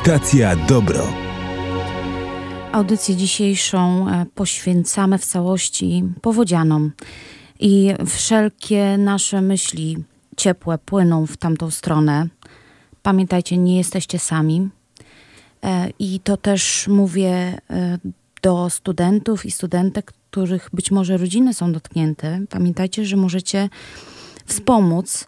Stacja Dobro. Audycję dzisiejszą poświęcamy w całości powodzianom i wszelkie nasze myśli ciepłe płyną w tamtą stronę. Pamiętajcie, nie jesteście sami. I to też mówię do studentów i studentek, których być może rodziny są dotknięte. Pamiętajcie, że możecie wspomóc.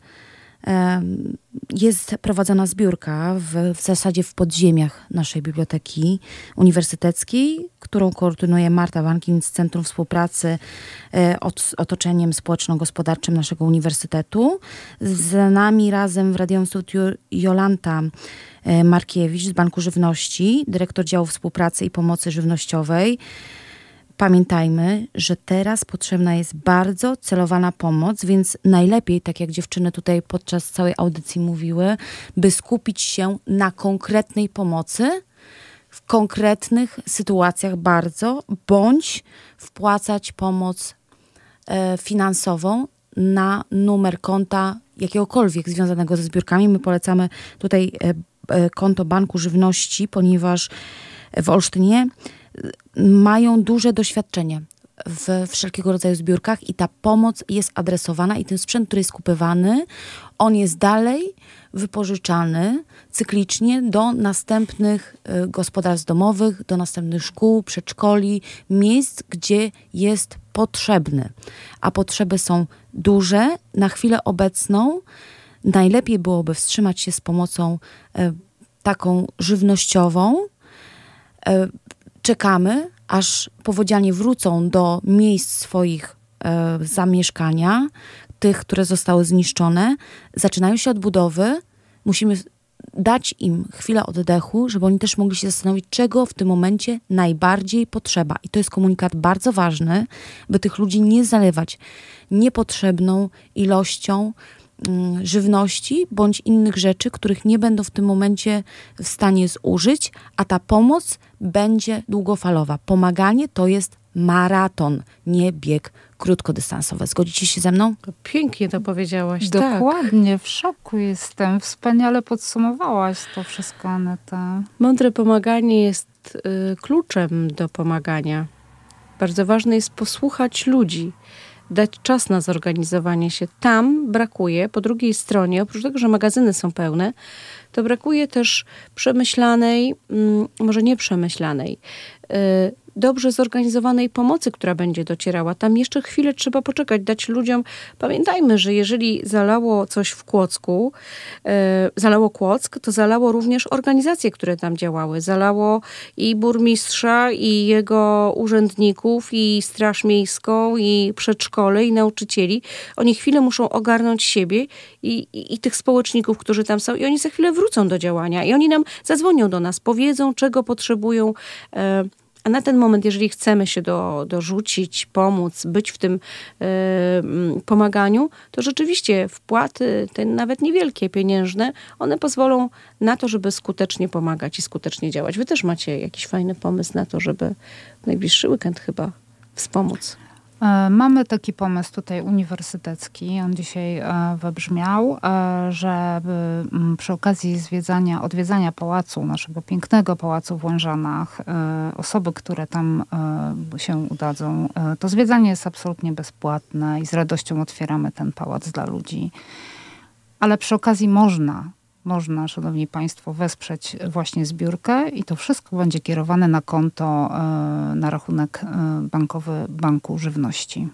Jest prowadzona zbiórka w zasadzie w podziemiach naszej biblioteki uniwersyteckiej, którą koordynuje Marta Wankin z Centrum Współpracy z otoczeniem społeczno-gospodarczym naszego uniwersytetu. Z nami razem w Radiowym Studiu Jolanta Markiewicz z Banku Żywności, dyrektor działu współpracy i pomocy żywnościowej. Pamiętajmy, że teraz potrzebna jest bardzo celowana pomoc, więc najlepiej, tak jak dziewczyny tutaj podczas całej audycji mówiły, by skupić się na konkretnej pomocy, w konkretnych sytuacjach bardzo, bądź wpłacać pomoc finansową na numer konta jakiegokolwiek związanego ze zbiórkami. My polecamy tutaj konto Banku Żywności, ponieważ w Olsztynie mają duże doświadczenie w wszelkiego rodzaju zbiórkach i ta pomoc jest adresowana i ten sprzęt, który jest kupywany, on jest dalej wypożyczany cyklicznie do następnych gospodarstw domowych, do następnych szkół, przedszkoli, miejsc, gdzie jest potrzebny. A potrzeby są duże. Na chwilę obecną najlepiej byłoby wstrzymać się z pomocą taką żywnościową. Czekamy, aż powodzianie wrócą do miejsc swoich zamieszkania, tych, które zostały zniszczone. Zaczynają się odbudowy. Musimy dać im chwilę oddechu, żeby oni też mogli się zastanowić, czego w tym momencie najbardziej potrzeba. I to jest komunikat bardzo ważny, by tych ludzi nie zalewać niepotrzebną ilością żywności bądź innych rzeczy, których nie będą w tym momencie w stanie zużyć, a ta pomoc będzie długofalowa. Pomaganie to jest maraton, nie bieg krótkodystansowy. Zgodzicie się ze mną? Pięknie to powiedziałaś. Dokładnie, Tak. w szoku jestem. Wspaniale podsumowałaś to wszystko, Aneta. Mądre pomaganie jest kluczem do pomagania. Bardzo ważne jest posłuchać ludzi, dać czas na zorganizowanie się. Tam brakuje, po drugiej stronie, oprócz tego, że magazyny są pełne, to brakuje też przemyślanej, może nie przemyślanej, dobrze zorganizowanej pomocy, która będzie docierała. Tam jeszcze chwilę trzeba poczekać, dać ludziom. Pamiętajmy, że jeżeli zalało coś w Kłodzku, zalało Kłodzk, to zalało również organizacje, które tam działały. Zalało i burmistrza, i jego urzędników, i Straż Miejską, i przedszkole, i nauczycieli. Oni chwilę muszą ogarnąć siebie i tych społeczników, którzy tam są, i oni za chwilę wrócą do działania. I oni nam zadzwonią do nas, powiedzą, czego potrzebują. A na ten moment, jeżeli chcemy się dorzucić, pomóc, być w tym pomaganiu, to rzeczywiście wpłaty, te nawet niewielkie, pieniężne, one pozwolą na to, żeby skutecznie pomagać i skutecznie działać. Wy też macie jakiś fajny pomysł na to, żeby w najbliższy weekend chyba wspomóc. Mamy taki pomysł tutaj uniwersytecki, on dzisiaj wybrzmiał, żeby przy okazji odwiedzania pałacu, naszego pięknego pałacu w Łężanach, osoby, które tam się udadzą, to zwiedzanie jest absolutnie bezpłatne i z radością otwieramy ten pałac dla ludzi. Ale przy okazji można, szanowni państwo, wesprzeć właśnie zbiórkę i to wszystko będzie kierowane na konto, na rachunek bankowy Banku Żywności.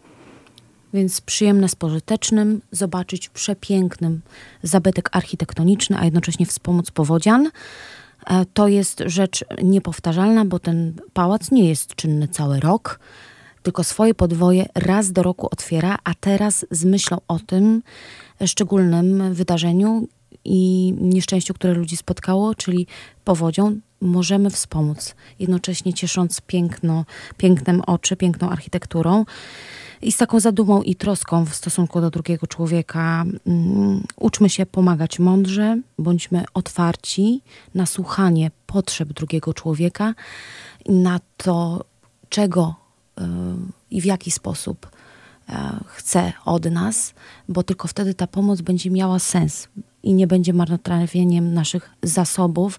Więc przyjemne z pożytecznym, zobaczyć przepiękny zabytek architektoniczny, a jednocześnie wspomóc powodzian. To jest rzecz niepowtarzalna, bo ten pałac nie jest czynny cały rok, tylko swoje podwoje raz do roku otwiera, a teraz z myślą o tym szczególnym wydarzeniu i nieszczęściu, które ludzi spotkało, czyli powodzią, możemy wspomóc, jednocześnie ciesząc pięknem oczy, piękną architekturą i z taką zadumą i troską w stosunku do drugiego człowieka. Uczmy się pomagać mądrze, bądźmy otwarci na słuchanie potrzeb drugiego człowieka, na to, czego i w jaki sposób chce od nas, bo tylko wtedy ta pomoc będzie miała sens i nie będzie marnotrawieniem naszych zasobów,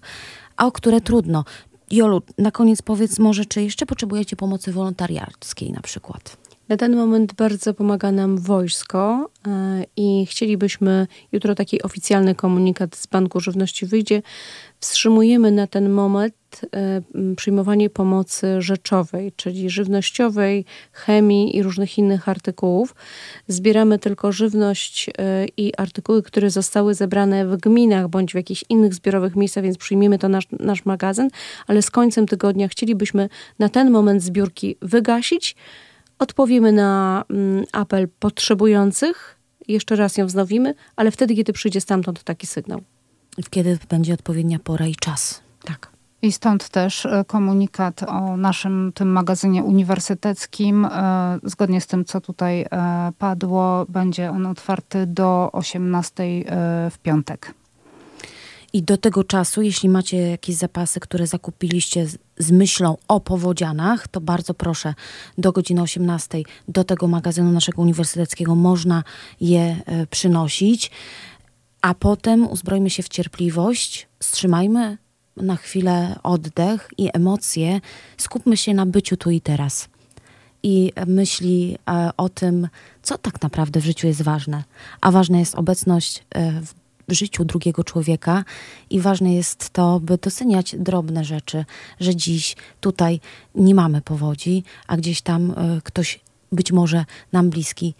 a o które trudno. Jolu, na koniec powiedz może, czy jeszcze potrzebujecie pomocy wolontariackiej na przykład? Na ten moment bardzo pomaga nam wojsko i chcielibyśmy, jutro taki oficjalny komunikat z Banku Żywności wyjdzie, wstrzymujemy na ten moment przyjmowanie pomocy rzeczowej, czyli żywnościowej, chemii i różnych innych artykułów. Zbieramy tylko żywność i artykuły, które zostały zebrane w gminach bądź w jakichś innych zbiorowych miejscach, więc przyjmiemy to nasz magazyn, ale z końcem tygodnia chcielibyśmy na ten moment zbiórki wygasić. Odpowiemy na apel potrzebujących, jeszcze raz ją wznowimy, ale wtedy, kiedy przyjdzie stamtąd taki sygnał. Kiedy będzie odpowiednia pora i czas. Tak. I stąd też komunikat o naszym tym magazynie uniwersyteckim. Zgodnie z tym, co tutaj padło, będzie on otwarty do 18:00 w piątek. I do tego czasu, jeśli macie jakieś zapasy, które zakupiliście z myślą o powodzianach, to bardzo proszę, do godziny 18:00 do tego magazynu naszego uniwersyteckiego można je przynosić. A potem uzbrojmy się w cierpliwość, wstrzymajmy na chwilę oddech i emocje, skupmy się na byciu tu i teraz. I myśli o tym, co tak naprawdę w życiu jest ważne. A ważna jest obecność w życiu drugiego człowieka i ważne jest to, by doceniać drobne rzeczy, że dziś tutaj nie mamy powodzi, a gdzieś tam ktoś być może nam bliski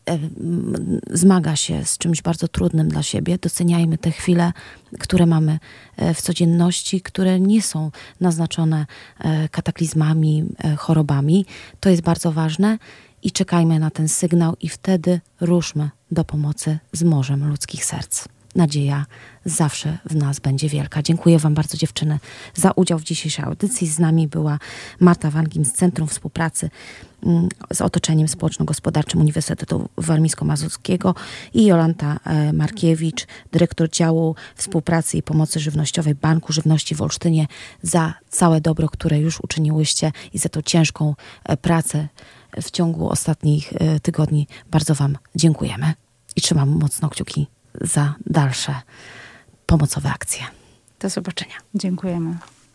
zmaga się z czymś bardzo trudnym dla siebie. Doceniajmy te chwile, które mamy w codzienności, które nie są naznaczone kataklizmami, chorobami. To jest bardzo ważne i czekajmy na ten sygnał i wtedy ruszmy do pomocy z morzem ludzkich serc. Nadzieja zawsze w nas będzie wielka. Dziękuję wam bardzo, dziewczyny, za udział w dzisiejszej audycji. Z nami była Marta Wankin z Centrum Współpracy z Otoczeniem Społeczno-Gospodarczym Uniwersytetu Warmińsko-Mazurskiego i Jolanta Markiewicz, dyrektor działu Współpracy i Pomocy Żywnościowej Banku Żywności w Olsztynie, za całe dobro, które już uczyniłyście i za tą ciężką pracę w ciągu ostatnich tygodni. Bardzo wam dziękujemy i trzymam mocno kciuki za dalsze pomocowe akcje. Do zobaczenia. Dziękujemy.